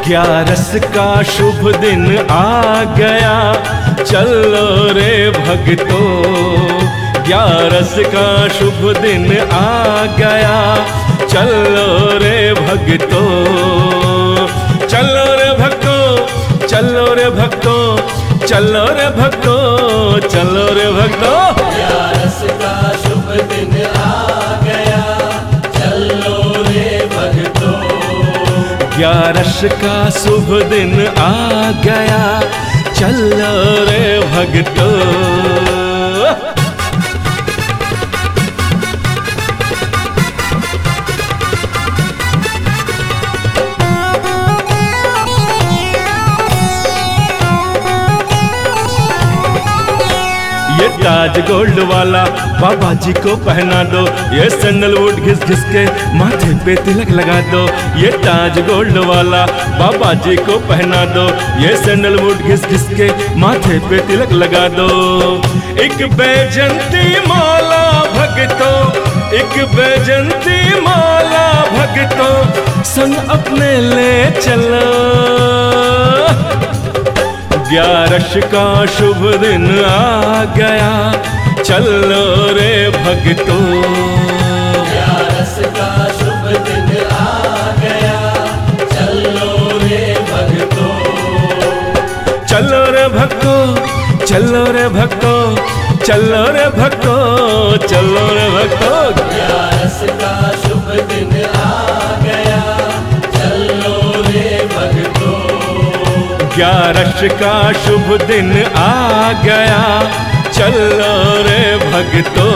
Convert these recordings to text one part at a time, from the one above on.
ग्यारस का शुभ दिन आ गया, चलो रे भक्तो। ग्यारस का शुभ दिन आ गया, चलो रे भक्तो। चलो रे भक्तो, चलो रे भक्तो, चलो रे भक्तो, चलो रे भक्तो। ग्यारस का शुभ दिन आ गया, चलो रे भक्तो। ग्यारस का शुभ दिन आ गया, चलो रे भक्तो। ये ताज गोल्ड वाला बाबा जी को पहना दो, ये सैंडलवुड घिस घिस के माथे पे तिलक लगा दो। ये ताज गोल्ड वाला बाबा जी को पहना दो, ये सैंडलवुड घिस घिस के माथे पे तिलक लगा दो। एक बैजंती माला भक्तो, एक बैजंती माला भक्तो, संग अपने ले चलो। ग्यारस का शुभ दिन आ गया, चलो रे भक्तो। ग्यारस का शुभ दिन आ गया, चलो रे भक्तो। चलो रे भक्तो, चलो रे भक्तो, चलो रे भक्तो, चलो रे भक्तो। ग्यारस का शुभ दिन आ गया, चलो रे भक्तो। ग्यारस का शुभ दिन आ गया, चलो रे भक्तो।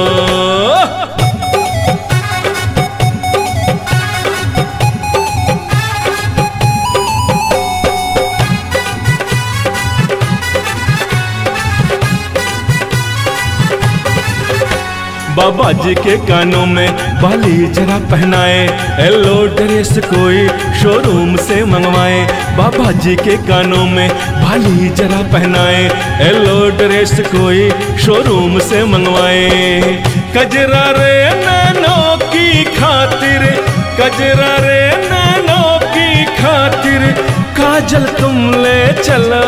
बाबा जी के कानों में बाली जरा पहनाए, येलो ड्रेस कोई शोरूम से मंगवाए। बाबा जी के कानों में बाली जरा पहनाए, येलो ड्रेस कोई शोरूम से मंगवाए। कजरा रे नैनों की खातिर, कजरा रे नैनों की खातिर, काजल तुम ले चलो।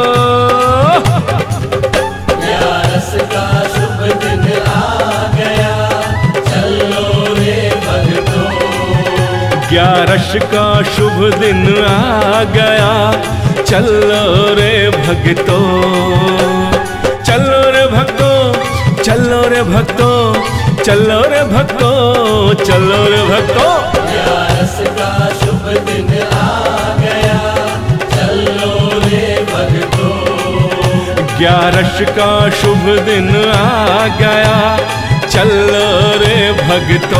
ग्यारस का शुभ दिन आ गया, चलो रे भक्तो। ग्यारस का शुभ दिन आ गया, चलो रे भक्तो। चलो रे भक्तो, चलो रे भक्तो, चलो रे भक्तो, चलो रे भक्तो। ग्यारस का शुभ दिन आ गया, चलो रे भक्तो। ग्यारस का शुभ दिन आ गया, चलो रे भक्तो।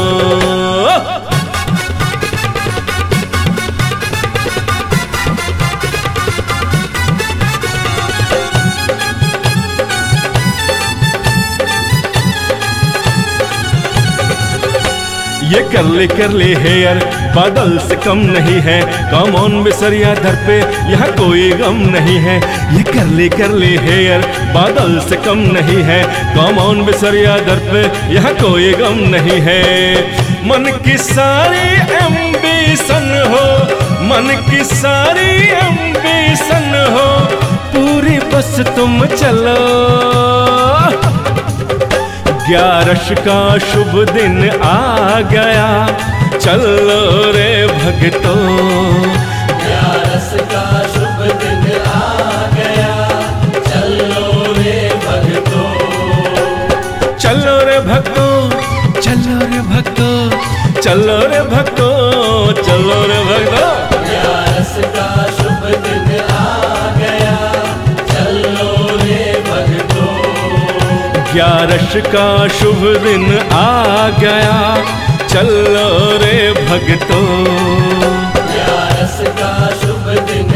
ये करली हेयर बादल से कम नहीं है, कम ऑन बिसरिया दर पे यहाँ कोई गम नहीं है। ये करली हेयर बादल से कम नहीं है, कम ऑन बिसरिया दर पे यहाँ कोई गम नहीं है। मन की सारी एम्बिशन हो, मन की सारी एम्बिशन हो, पूरी बस तुम चलो। ग्यारस का शुभ दिन आ गया, चलो रे भक्तो। ग्यारस का शुभ दिन आ गया, चलो रे भक्तो। चलो रे भक्तो, चलो रे भक्तो, चलो रे भक्तो, चलो रे भक्तो। ग्यारस का शुभ दिन आ गया, चलो रे भक्तो। ग्यारस का शुभ दिन आ गया, चलो रे भक्तो। ग्यारस का शुभ दिन